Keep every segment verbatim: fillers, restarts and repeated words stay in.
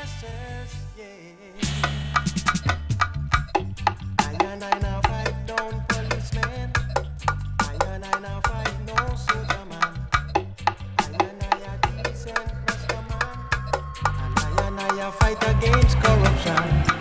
masses, yeah. I and I now fight down policemen. I and I now fight no soldier man. I and I a decent Rasta man. And I and I a fight against corruption.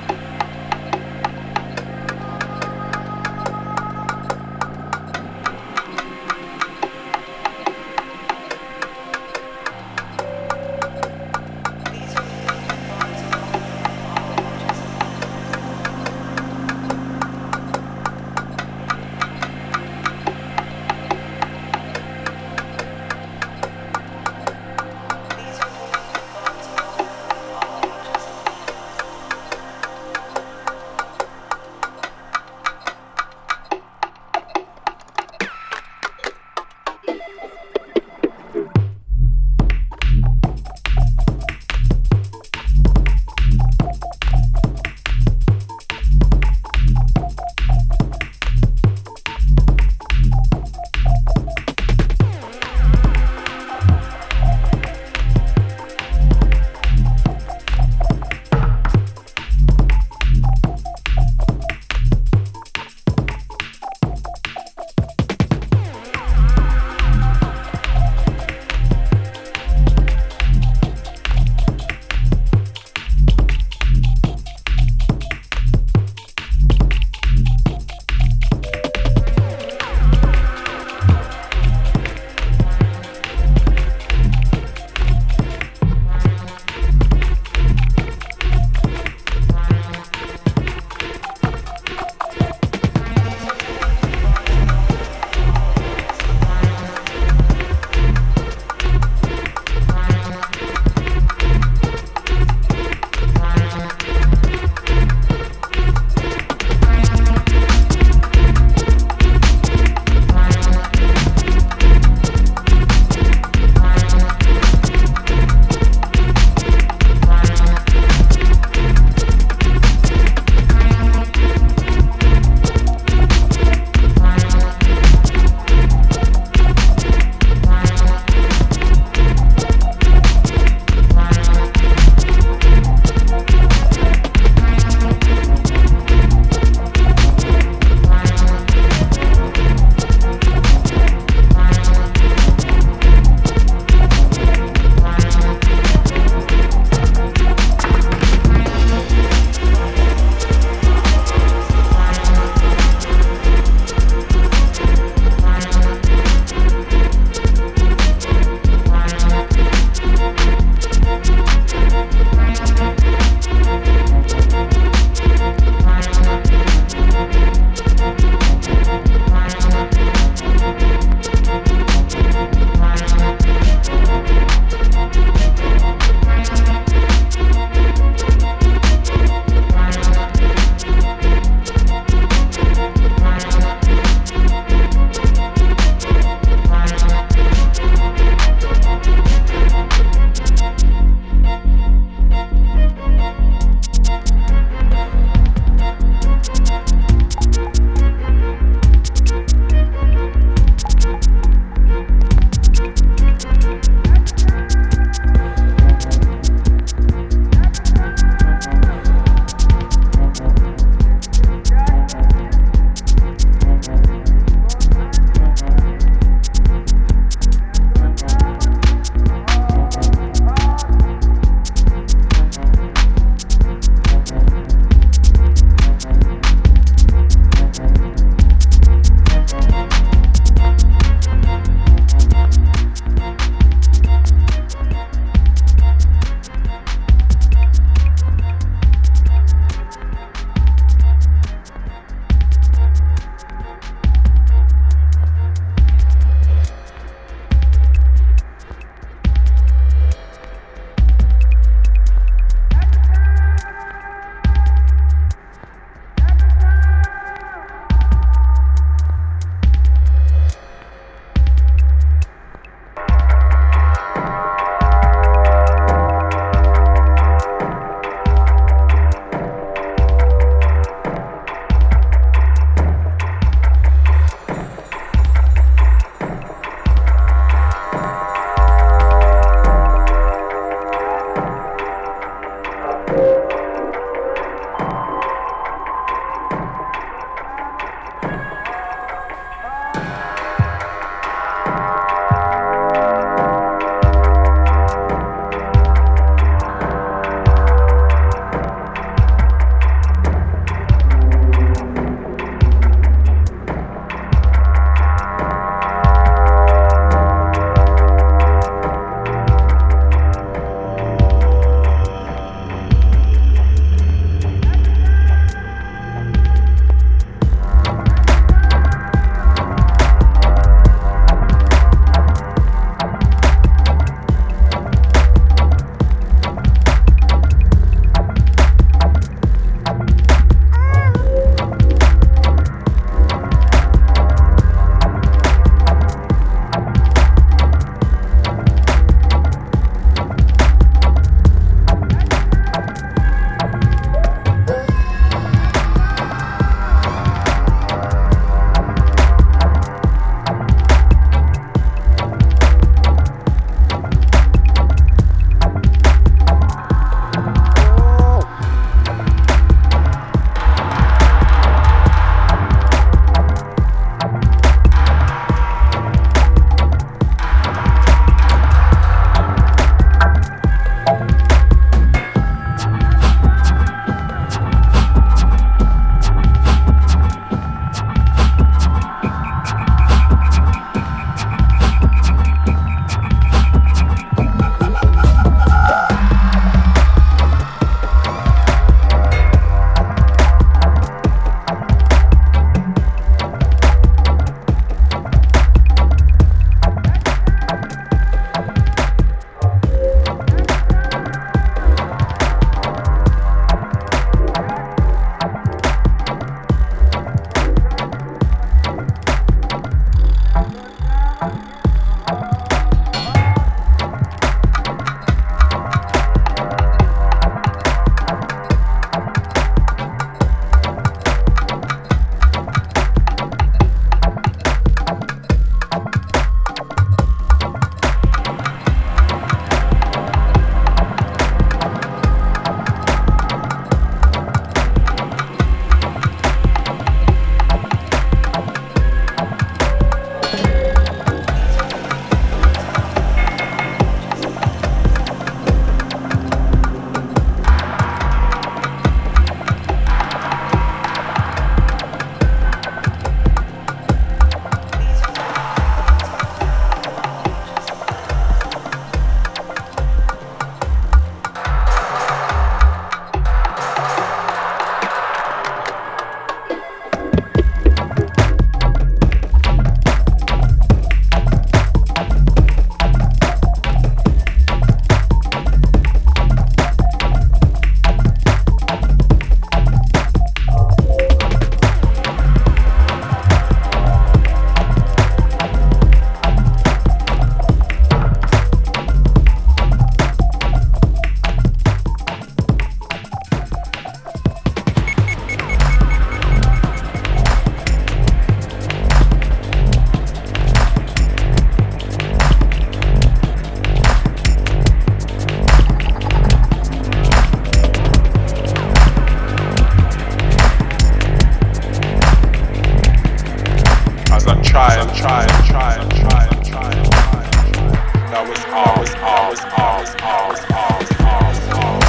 child, child, child, child, child. That was ours, ours, ours, ours, ours, ours, ours,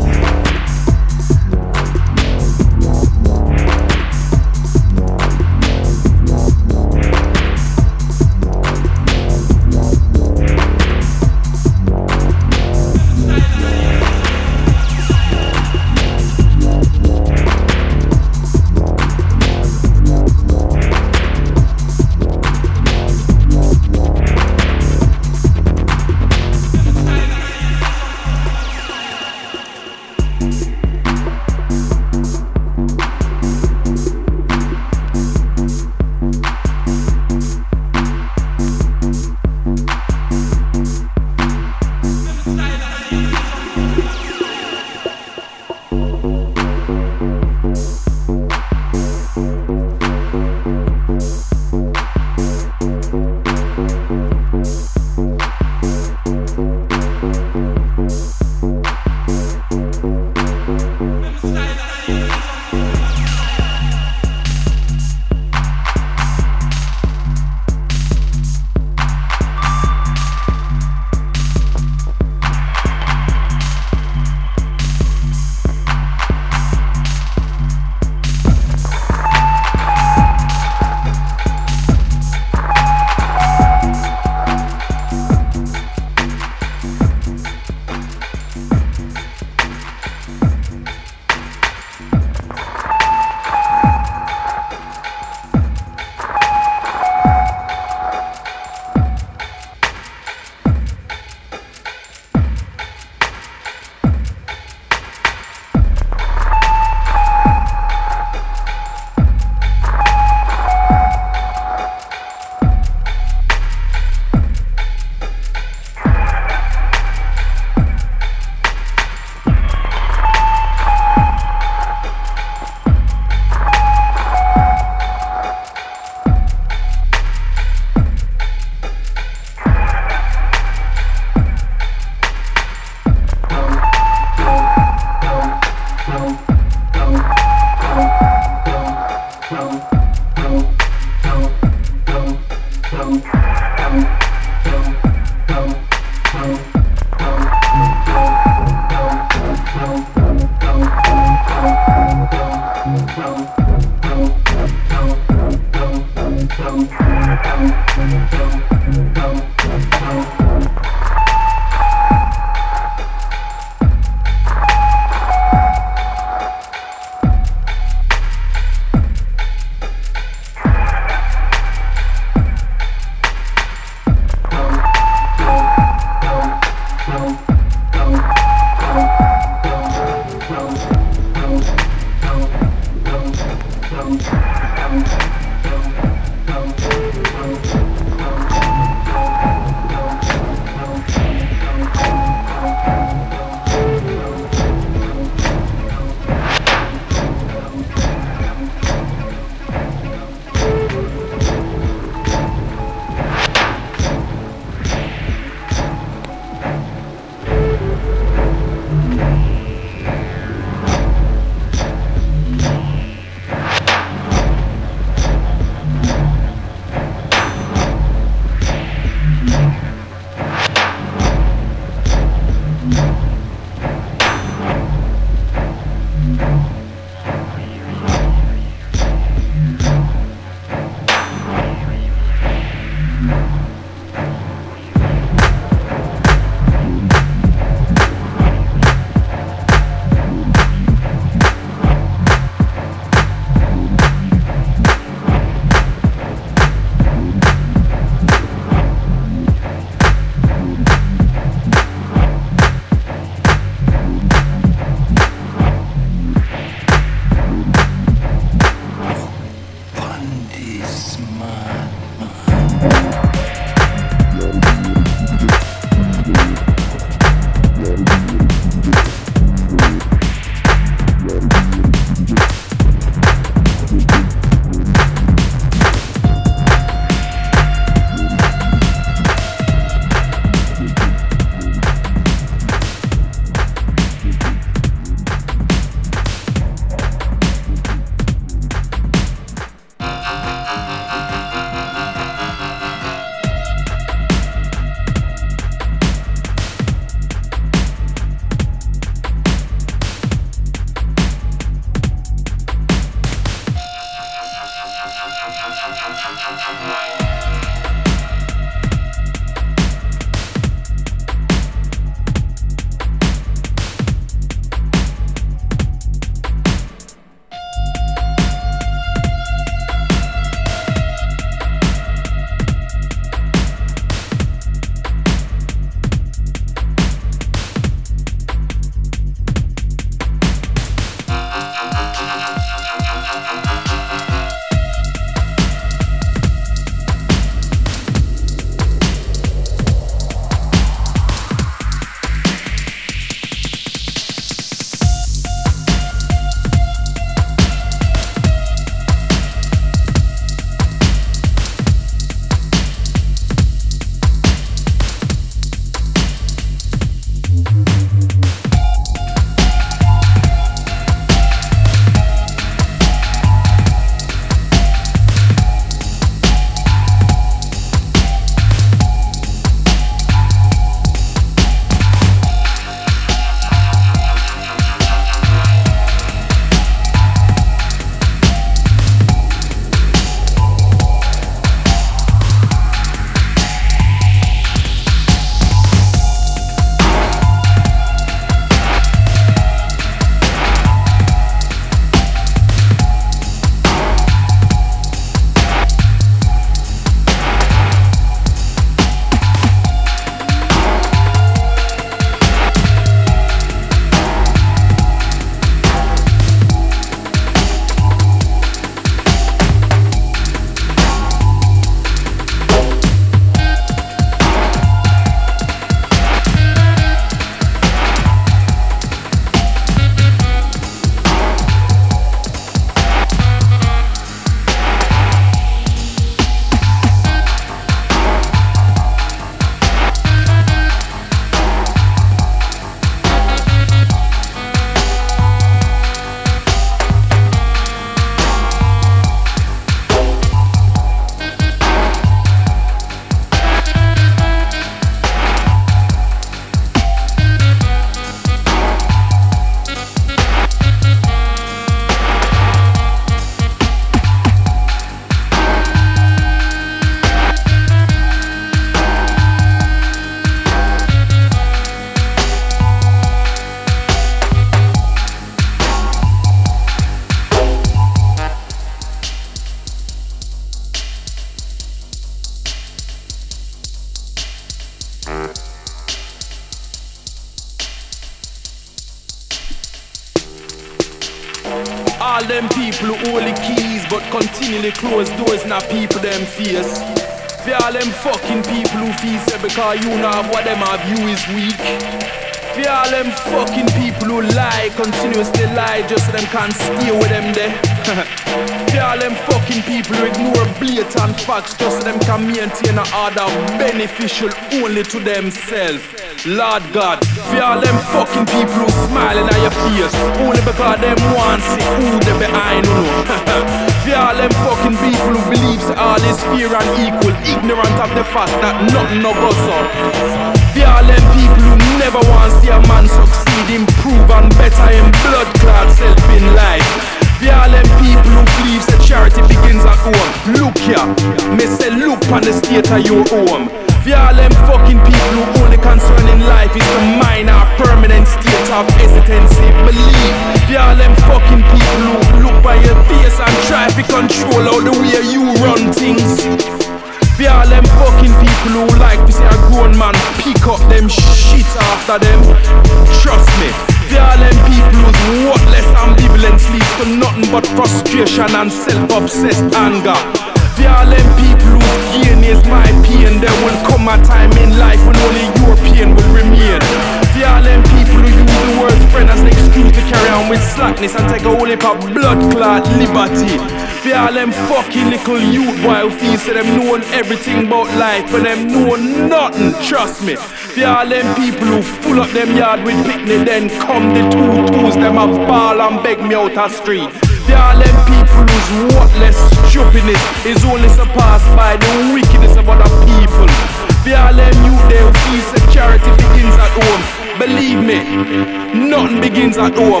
All them people who hold the keys but continually close doors in a people them face. For all them fucking people who feel say because you know what them have you is weak. For all them fucking people who lie, continuously lie just so them can't stay with them there. For all them fucking people who ignore blatant facts just so them can maintain an order beneficial only to themselves. Lord God, for all them fucking people who smiling at your face only because them want to see who they behind you know. For all them fucking people who believes all is fair and equal, ignorant of the fact that nothing no goes up. For all them people who never want to see a man succeed, improve and better in blood clot self in life. For all them people who believes that charity begins at home. Look here, me say look on the state of your home. For all them fucking people who only concern in life is to mine our permanent state of hesitancy. Believe. For all them fucking people who look by your face and try to control all the way you run things. For all them fucking people who like to see a grown man pick up them shit after them. Trust me. For all them people whose worthless ambivalence leads to nothing but frustration and self-obsessed anger. For all them people whose gain is my pain, there will come a time in life when only your pain will remain. For all them people who use the word friend as an excuse to carry on with slackness and take a whole heap of blood clot liberty. For all them fucking little youth boy who feel say them know everything about life but them know nothing, trust me. For all them people who full up them yard with picnic then come the two twos them a ball and beg me out a street. For all them people whose worthless stupidness is only surpassed by the wickedness of other people. For all them youth they who feel say charity begins at home. Believe me, nothing begins at home.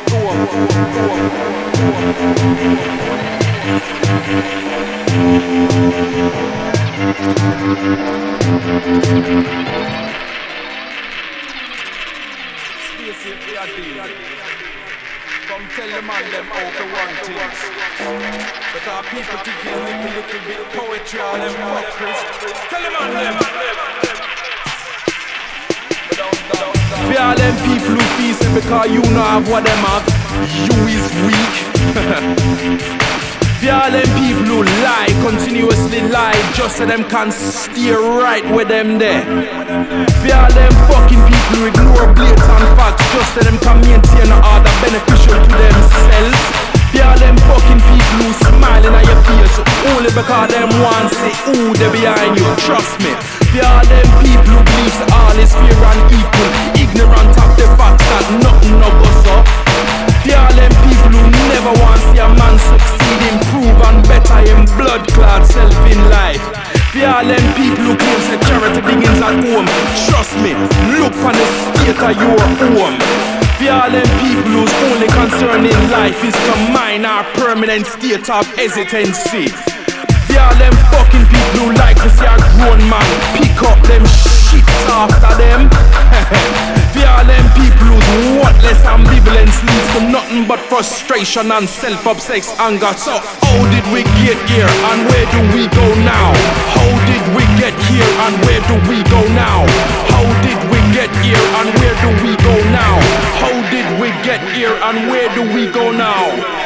Come tell the man them how to want things. Because people think it's little, little bit poetry all them fuckers. Tell the man them. For all them people who feel say because you know have what them have, you is weak. For all them people who lie, continuously lie, just so them can stay right with them there. For all them fucking people who ignore blatant facts, just so them can maintain an order beneficial to themselves. For all them fucking people who smiling at your face only because them want to see who they behind you, trust me. For all them people who believe that all is fair and equal, ignorant of the fact that nothing no goes up. For all them people who never want to see a man succeed, improve and better in blood clot self in life. For all them people who claim that charity begins at home, trust me, look on the state of your home. For all them people whose only concern in life is to mine our permanent state of hesitancy. For all them fucking people who like to see a grown man pick up them shit after them. For all them people whose worthless ambivalence leads to nothing but frustration and self-obsessed anger. So how did we get here and where do we go now? How did we get here and where do we go now? How did we get here and where do we go now? How did we get here and where do we go now?